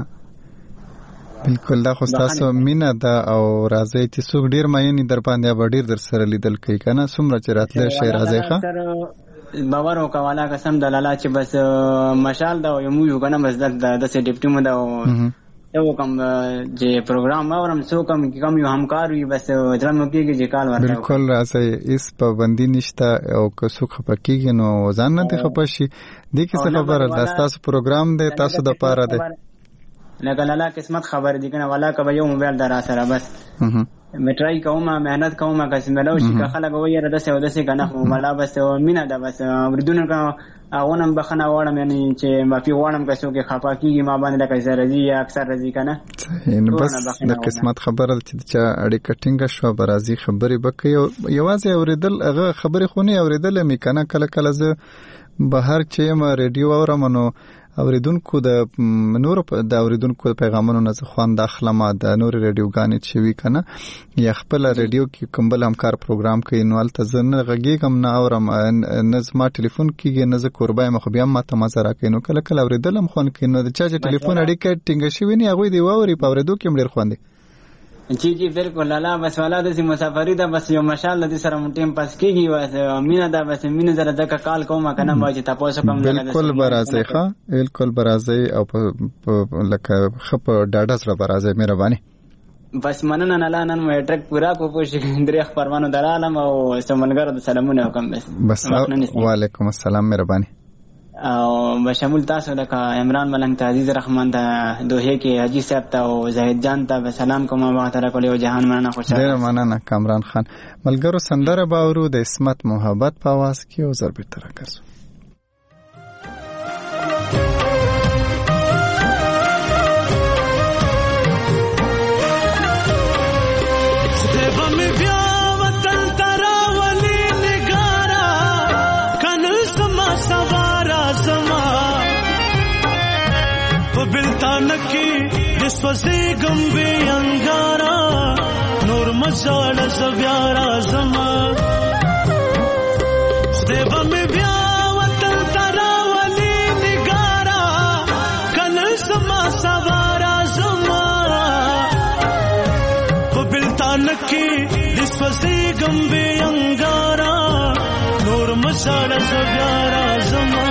بالکل دا خو تاسو مینا دا او راځي چې څوک ډیر مایني در باندې به ډیر در سره لیدل کوي کنه څومره چې راتله شي راځي ښه باور وکواله قسم د لالا چې بس مشال دا یو یو کنه بس د ډیپټي مو دا یو کوم چې پروګرام اورم څوک کوم یو همکار وي بس درنو کېږي چې کال ورته بالکل راځي اس پابندي نشته او که څوک خپکیږي نو ځان نه خپشي دې کې څه خبره ده تاسو پروګرام دی تاسو د پاره دی لکه لالا قسمت خبر دی کنه والا کبه یو موبایل در سره بس مټرای کومه مهنت کومه قسم ملو شي که خلک وایره د سه ودسه کنه ملا بس مینا ده بس وردونه کا اونم بخنه وړم یعنی چې مافي وړم کسو کې خپا کیږي ما باندې لکه زرزي یا اکثر رزي کنه بس د قسمت خبره چې اړي کټینګ شو برازي خبري بکې یوازې اوریدل هغه خبري خونی اوریدل می کنه کله زه بهر چې ما ریډیو اورم نو اوریدونکو د نور د اوریدونکو پیغامونو نه خوان داخله د نور ریډیوګانې چې وی کنه یا خپل ریډیو کې کومبل همکار پروګرام کوي نو الته زنه غږیږم نه اورم نه زما ټلیفون کېږي نه ز قربای مخ بیا ما ته مزه راکې نو کله اوریدلم خون کې نو د چا چې ټلیفون اړیکه ټینګ شي ویني هغه دی ووري په اوریدو کې مړ خوندې جی بالکل لالا بس والا د مسافری دا بس یو ماشاءالله د سره مونږ ټیم پاس کیږي واسه مینا دا بس مینا زره د کال کومه کنه ما چې تاسو کوم بالکل برازي ښه بالکل برازي او لکه خپ ډاډا سره برازي مهرباني بس مننه نه لانن مې ټریک پورا کو پوښ درې خبرونه درالم او سمونګر د سلامونه کوم بس وعلیکم السلام مهرباني او بشمول تاسو د عمران ملنګ ته عزیز رحمان ته دوه کې حاجی صاحب ته او زاهد جان ته سلام کوم الله تعالی کولې او جهان مننه خوشاله ډیر مننه کامران خان ملګرو سندره باورو د اسمت محبت په आवाज کې او ضرب تر کړو بلتانکی دسوزی گمبی انگارا نور مزاڑ زبیارا زمان سوارا زما په بلتان کې د سوځي ګمبي انګارا نور مشال زګارا زما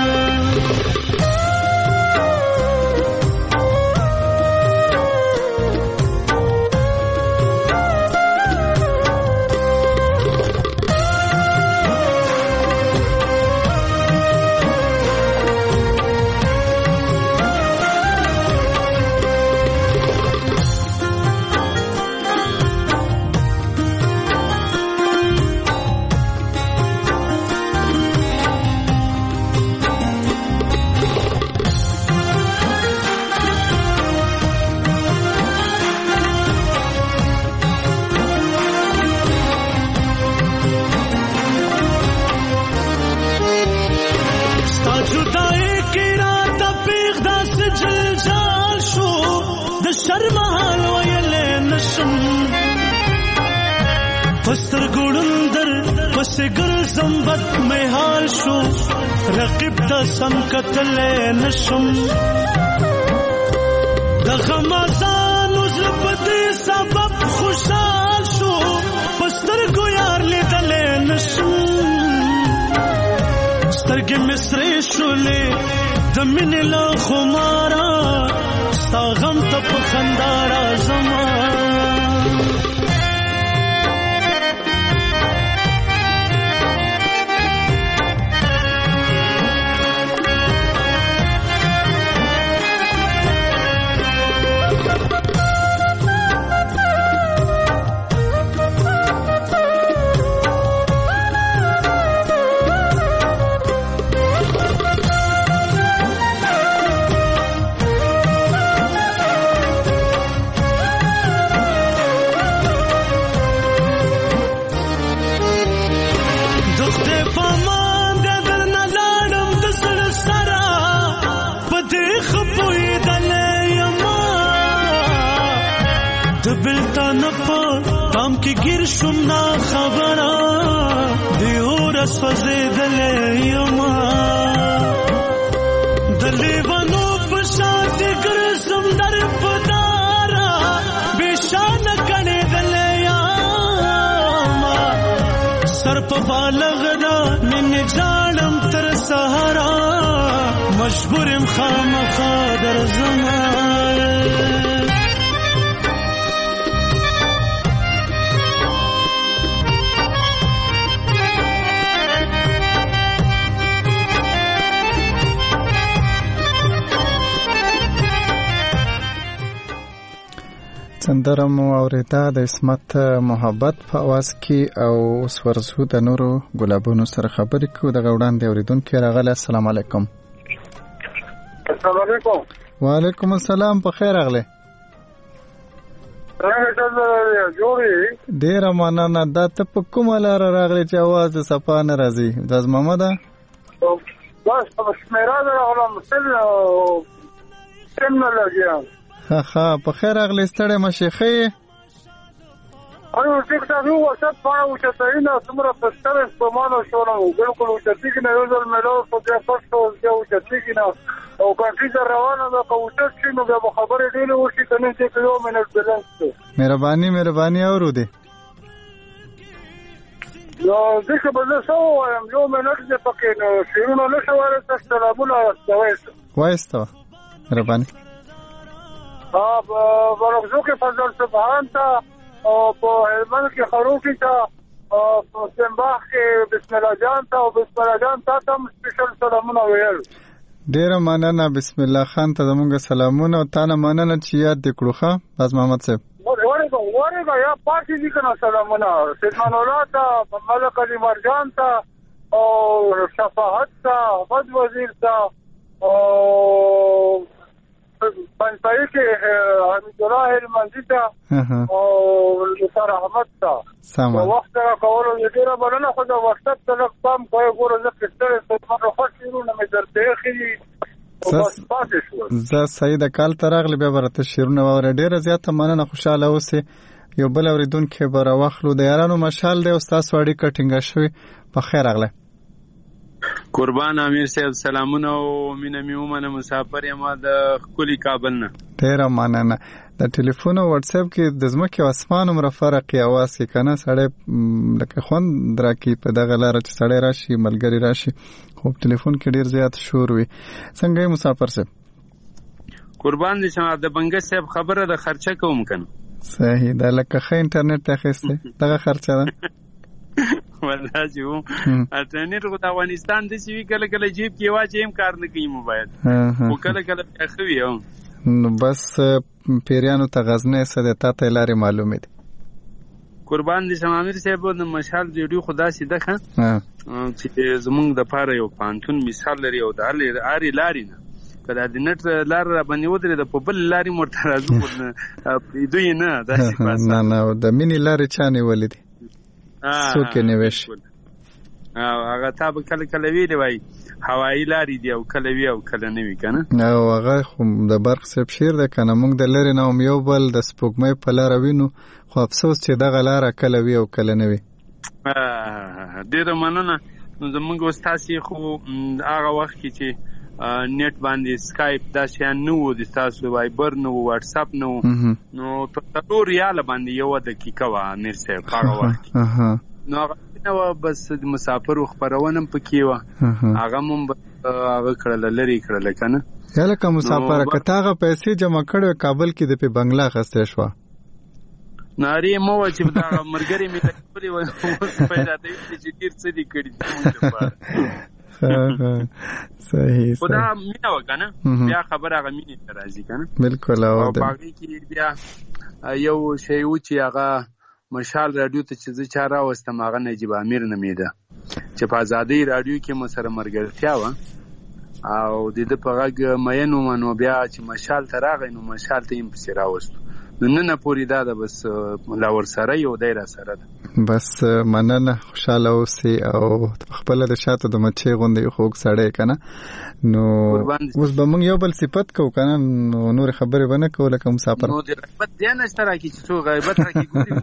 پستر ګړندر پس ګرځم بد مې حال شو رقیب ته سم کتل نشم د غمازان زبدي سبب خوشحال شو پستر ګو یار لیدل نشم سترګې مصرې شولې د مینې لا خمارا ستا غم ته په خندا راځم پام کې گیر شم نا خبره دی اورس فزیدلې یما دلې ونو په شات ګرځم در پدارا بشان کړي دلې یما سر په بالغ دا نن ځانم تر سهارا مجبورم خامخا در زمان سندره مو اورېده د عصمت محبت په اواز کې او اوس ورځو د نورو ګلابونو سره خبرې کوو. دغه وړاندې اورېدونکي راغلی. السلام علیکم. السلام علیکم. وعلیکم السلام. په خیر راغلی. ډېره مننه. دا ته په کومه لاره راغلی چې اواز د صفا نه راځي؟ دا زما ده؟ بس په شمیره ده راغلم. سم نه لګیا. ها په خیر راغلی. ستړی مه شې. ښه یې؟ ټیک ټاک وسط پاڼه اوچتوي نه څومره په ستړی ستومانه شولم. بلکل اوچتېږي نه. یو ځل میله په بیا پټ شو بیا اوچتېږي نه او کنټري ته روانه ده. که اوچت شي نو بیا به خبرې ډېرې وشي. که نه دې که 1 منټ بیلنس شو. مهرباني اورو دې نو دې به زه څه ووایم. 1 منټ دې پکې نو شعرونه نه شو وایلی. تاسو سلامونه وایسته. مهرباني. برغزو کې فضل سبحان ته او په هلمند کې خروټي ته او په سمباخ کې بسم الله جان ته او بسم الله جان ته هم سپیشل سلامونه ویل. ډېره مننه. بسم الله خان ته زموږ سلامونه او تا نه مننه چې یاد دې کړو. ښه باز محمد صاحب ورېږه یا پاتې دي که نه سلامونه. سلمان الله ته ملک علي مرجان ته او شفاعت ته احمد وزیر ته او پنځپایي کې حمید الله هلمندي ته او لطار احمد ته وخت راکولو یې ډېره مننه. خو د وټساپ ته لږ پام کوئ. ګوره زه پرې ستړی ستومانه خوښ شعرونه مې درته ایښي دي او بس پاتې شول. زه صحیح د کال ته راغلی بیا به راته شعرونه واورې. ډېره زیاته مننه. خوشحاله اوسې. یو بل اورېدونکی به راواخلو. د یارانو مشال دی او ستاسو اړیکه ټینګه شوې. په خیر راغلی. قربان امیر صاحب سلامونه او مینه می ومنه مسافر یم د کلی کابل نه. ډیر مننه. د ټلیفون او واتس اپ کې د زمکه او اسمان عمر فرق یې आवाज کې کنه سړی لکه خوند راکی په دغه لار چې سړی راشي ملګری راشي خو ټلیفون کې ډیر زیات شور وي. څنګه مسافر صاحب؟ قربان دي چې د بنګ صاحب خبره د خرچه کوم کنه. صحیح ده لکه ښه انټرنیټ ته خسته دغه خرچه ده والله چې وو انټرنیټ خو د افغانستان د سی وی کله کله جیب کې واچې هم کار نه کوي موبایل او کله کله اخوي هم نو بس پیریانو ته غزنه سده تا ته لارې معلومه دي. قربان دي شمامیر صاحب د مشال ریډیو خدا سیده ښه چې زمونږ د پاره یو پانتون مثال لري او د اړ لاري نه کله د نت لار را باندې ودرې د په بل لاري مرترازو ورنه دوی نه داسې پاس نه د مینی لاري چانه ولیدي څوک نه وش هغه تا به کله کله ویلې وای هوایی لاري دی او کله وی او کله نه وی کنه نو هغه خو د برق سپ شیر ده کنه موږ د لری نوم یو بل د سپوږمۍ په لار وینو خو افسوس چې دغه لار کله وی او کله نه وی. ډیر مننه. نو زموږ استاد خو هغه وخت کې چې نیټ باندې سکایپ دا شیان نو د تاسو وایبر نو واتس اپ نو په 3 ریال باندې یو دقیقه و امیر صاحب هغه وخت نو هغه بس د مسافر خبرونه پکې و هغه مون هغه کړل لري کړل کنه یاله کوم مسافر کتاغه پیسې جمع کړو کابل کې د په بنگلا خسته شو ناری مو چې دا مرګري مې کړی و پیدا دی چې ډیر څه دي کړی صحیح خدا مینا وکنه بیا خبر هغه مینه راځي کنه بالکل او باقي کې بیا یو شی و چې هغه مشال رادیو ته چې چاره واستم هغه نجیب امیر نمیده چې په ازادي رادیو کې مو سره مرګرتیا و او د دې په غږ مینو منو بیا چې مشال ته راغی نو مشال ته یې په سره واستو نو نه پوری دا بس لاور سره یو دایره سره ده بس مننه خوشاله اوسئ او خپل د شاته د مچې غوندې خوږ سړی کنه نو اوس به موږ یو بل صفت کو کنه نو نور خبرې ونه کو لکه مسافر نو د غیبت دی نه ستاره کی چې څو غیبت راکی ګوري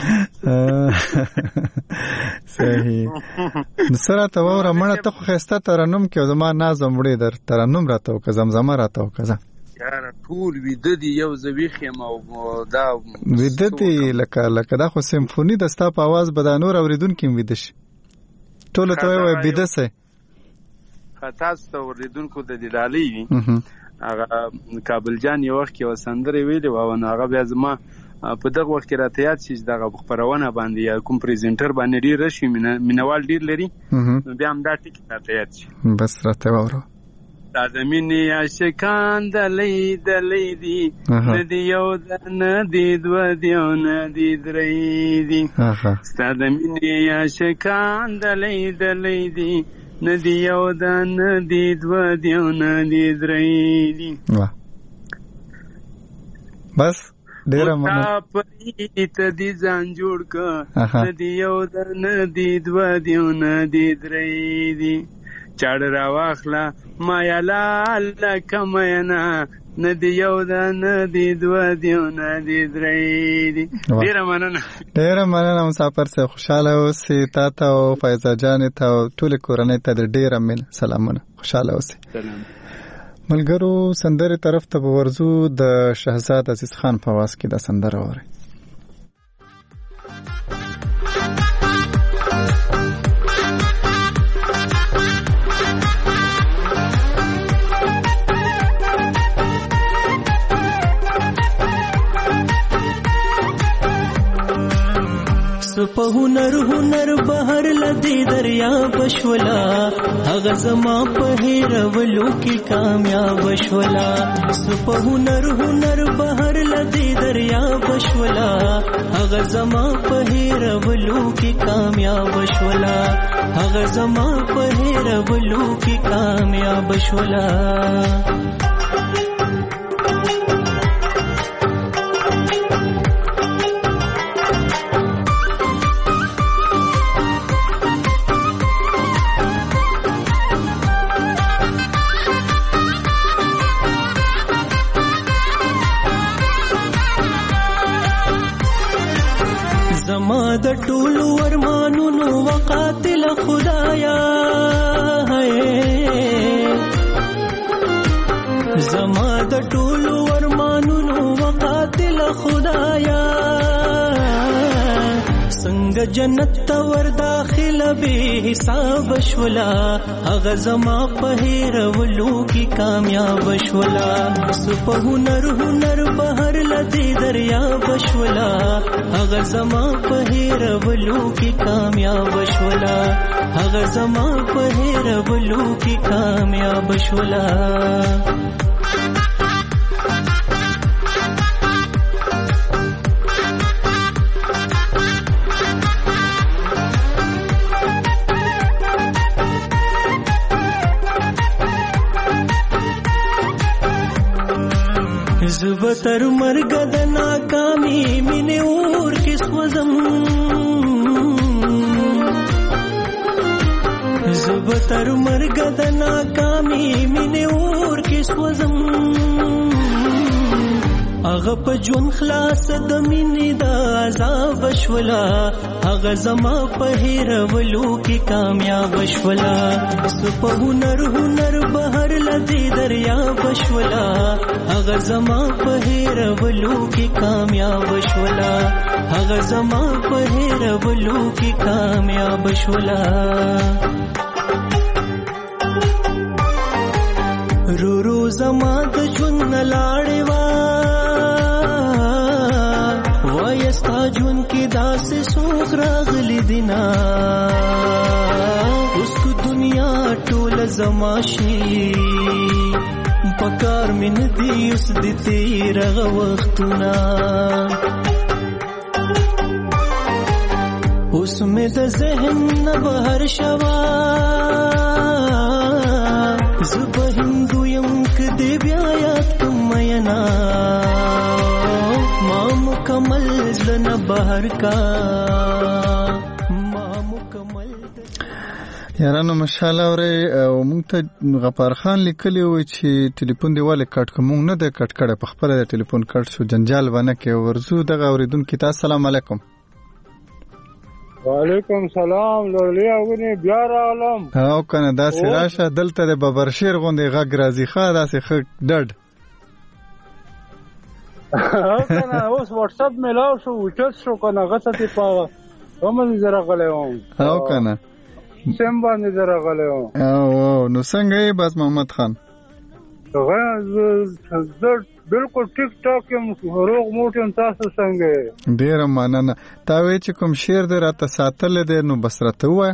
صحیح نصرت او رمنه ته خو خسته ترنم کې زما نازم وړي در ترنم راته او زمزمه راته او کزه یار ټول ویددي یو زویخم او دا ویددي لکه دا خو سیمفونی د ستا په आवाज به د نور اوریدونکو ویدش ټول ته وای بيدسه خاص ته اوریدونکو د دیدالي هغه کابل جان یو وخت کې وسندري ویلې او هغه بیا زما په دغه وخت کې راته یاد شي دغه خبرونه باندې یا کوم پریزنټر باندې ډیر راشي مینوال ډیر لري بیا هم دا ټکی راته یاد شي بس راته وره د مینې عاشقان دلې دي ندی یو د ندی دو دیو ندی درې دي د مینې عاشقان دلې دي ندی یو د ندی دو دیو ندی درې دي بس ډیر مننه پریت دي ځان جوړ ک ندی یو د ندی دو دیو ندی درې دي چاړ را واخلا ما یلال کمینا ندی یو د ندی دو دیو ندی درې دي. ډیر مننه مسافر صاحب خوشاله اوسئ تا ته او فایزه جان ته ټول کورنۍ ته ډیر من سلامونه خوشاله اوسئ. ملګرو سندره طرف ته ورزو د شهزاد عزیز خان په आवाज کې د سندره وره په هنر بهر لدی دریا بشولا هغه زما په هیرولو کې کامیاب بشولا په هنر بهر لدی دریا بشولا هغه زما په هیرولو کې کامیاب بشولا هغه زما په هیرولو کې کامیاب بشولا د ټولو ورمانونو وقاتل خدایا د ټولو ارمانونو وقاتل خدایا څنګه جنت ته ور داخله به حساب شولا هغه زما په هیرولو کې کامیاب شولا سپ هنر بهر لدی دریا بشولا هغه زما په هیرولو کې کامیاب شولا هغه زما په هیرولو کې کامیاب شولا زبتر مرګ د ناکامي مینه اور کې سوزم زبتر مرګ د ناکامي مینه اور کې سوزم هغه په جون خلاص د مینې د عذاب شولا هغه زما په هیرولو کې کامیاب شولا سپ هنر بهر لدی دریا بشولا هغه زما په هیرولو کې کامیاب شولا هغه زما په هیرولو کې کامیاب شولا رو زما د جون لاړې وایستا جون کې داسې سوخ راغلی دینا اوس کو دنیا ټول زما شي پکار من دی اوس د تیر وختونه اوس مې د ذهن نه بهر شوا زب هندو یم کدی بیا یاد کوم مینا ما مکمل زنه بهر کا یارانو مشاله اوري او مونږ ته غفار خان لیکلی و چې ټلیفون دی والے کټ کوم نه د کټ کړه په خپل د ټلیفون کټ شو جنجال ونه کې ورزو دغه اوریدونکو ته السلام علیکم وعلیکم سلام لولیا ونی بیا عالم او کنه دا سراشه دلته د ببرشیر غوندې غږ راځي ښه داسې خ ډډ کنه اوس واتس اپ ملاو شو وچت شو کنه غته په ومن زره غلېوم او کنه سم باندې زره غلېوم او نو څنګه یې بس محمد خان بالکل ټیک ټاک یم روغ موټم تاسو څنګه ډیر مننه تا وی چې کوم شعر در راته ساتل دي نو بس راته وای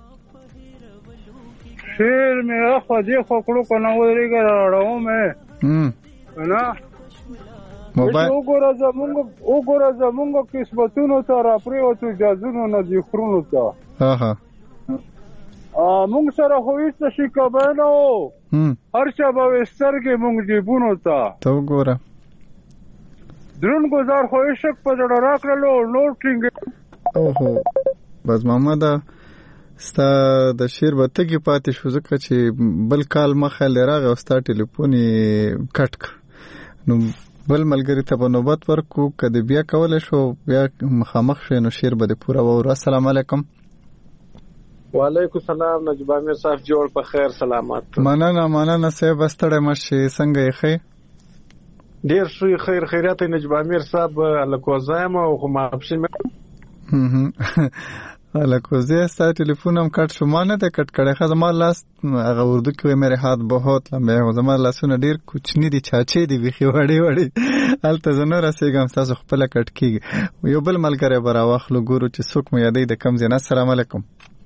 شعر مې اخو دې خو کړو کنه ورېګه راړو مې نه موبایل وګوره زمونږ قسمتونو ته را پریوتو جازونو نه دي خرونو ته مونږ سره خو هیڅ شي کبه نه و هر چا به سترګې مونږ جیبونو ته وګوره درون گزار خو عشق په زړه راکړلو نور ټینګ اوهو بس محمد ستا د شعر به تګي پاتې شو ځکه چې بل کال مخه لراغه او ستا ټلیفون کټ نو بل ملګری ته په نوبت ورکو کده بیا کولای شو بیا مخامخ شې نو شعر به پورا وره السلام علیکم وعلیکم السلام نجیب امیر صاحب جوړ په خیر سلامت مننه صاحب استړی مشه څنګه یې خې ډیر شوی خیرات نجیب امیر صاحب الکوزایم او خو ماپشن الکوزه ستا ټلیفون هم کټ شو ما نه ته کټ کړه خزما لاس هغه اردو کې مې هات بہت لمبه او زما لاسونه ډیر کوچنی دي چاچې دي بيخي وړي الته زنه راسېګم تاسو خپل کټ کیږي یو بل ملګری براوخلو ګورو چې څوک مې یادې د کم زنه السلام علیکم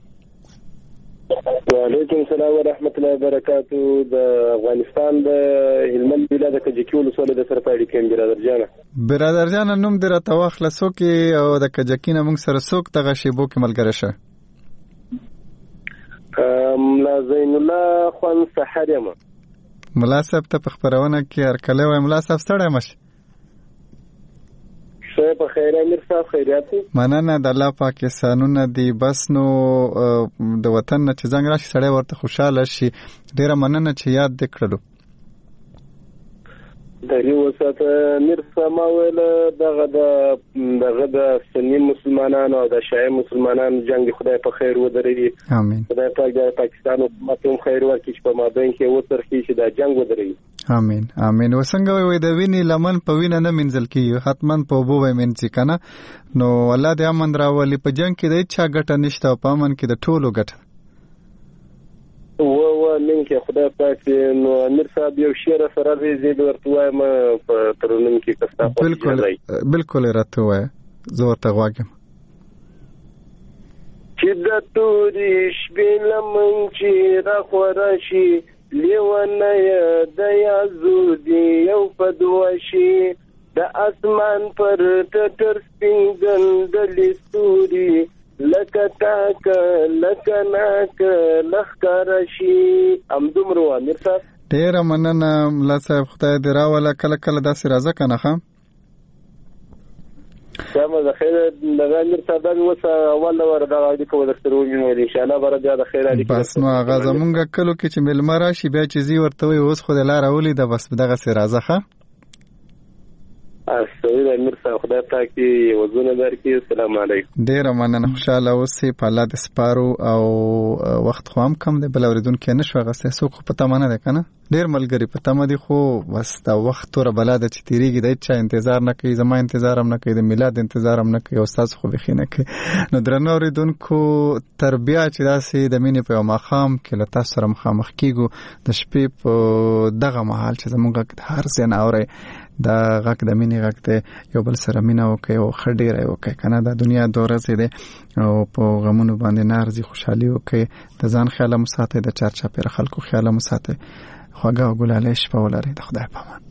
وعلیکم السلام ورحمت الله وبرکاتہ د افغانستان د هلمند ولایت د کجکی ولسوالۍ د سرپاړي کې برادر جان نوم دره تواخله سوکي او د کجکی نه موږ سره سوک تغه شیبو کې ملګری شه ملا زین الله خان سحر یم ملا صاحب ته په خبرونه کې ارکله و ملا صاحب ستړی مش په خیر امیر صاحب خیریات مننه د الله پاکستانونه دی بس نو د وطن نه چې څنګه راشي سړی ورته خوشاله شي ډیره مننه چې یاد دکړلو د یو سات امیر سما ویل دغه د سنی مسلمانانو او د شیعه مسلمانانو جنگ خدای په خیر ودرېږي امين خدای پاک د پاکستان حکومت هم خیر ورکړي چې په مابین کې وترخي چې دا جنگ ودرېږي امين امين. وسنګ وي د ویني لمن په وینه نه منځل کیږي، حتمان په بو وي منځ کنه. نو الله دې امن راولي. په جنگ کې د چا ګټه نشته او په امن کې د ټولو ګټه. نن کې خدای پاک نو امیر صاحب یو شعر سره دې ورته وایم په ترنم کې کستا په بالکل راته وای زه ورته غواګم چې د تورې شپې لمن چې را خورا شي لیونه یې د یازو دی یو په دوه شي د اسمان پر ټټر سپین ګندلې ستوري لکه تاک لکه ناک لخکار شي امدومرو امیر صاحب. ډیره مننه ملا صاحب، خدای دې راوله. کله کله داسې راځه کنه ښه سمه ده. خیر د امیر صاحب اوس اول ور د اړیکو ودرته وینم ان شاء الله بر بیا د خیر اړیکې بس. نو هغه زمونږ کلو کې چې ملما راشي بیا چې زی ورته وي اوس خو د لار اولې د بس دغه سي راځه ښه. السلام امیر صاحب، خدای پاک دې وزونه درکړي. السلام علیکم. ډیره مننه، خوشاله اوسې. په الله دې سپارو او وخت خو هم کم دی، بل اوریدونکو نشو غسه څوک په تمه نه ده کنه. ډیر ملګری په تمه دي خو بس دا وخت تور بلاد چې تیریږي د چا انتظار نه کوي، زما انتظار هم نه کوي، د میلاد انتظار هم نه کوي او استاد خو به خینه کوي. نو درنو اوریدونکو تربیه چې داسې د مینې په مخام کې له تاسو سره مخامخ کیږو د شپې په دغه محل چې زمونږ هر څه نه اوري دا غږ د مینې غږ دی، یو بل سره مینه وکړئ او ښه ډیره وکړئ کنه. د دنیا دوه ورځې دی او په غمونو باندې نه ارزي، خوشحالي وکړئ، د ځان خیال مو ساتئ، د چارچاپېره خلکو خیال مو ساتئ. خوږه او ګلاله شپه ولرئ. د خدای په امان.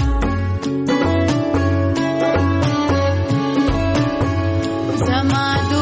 زما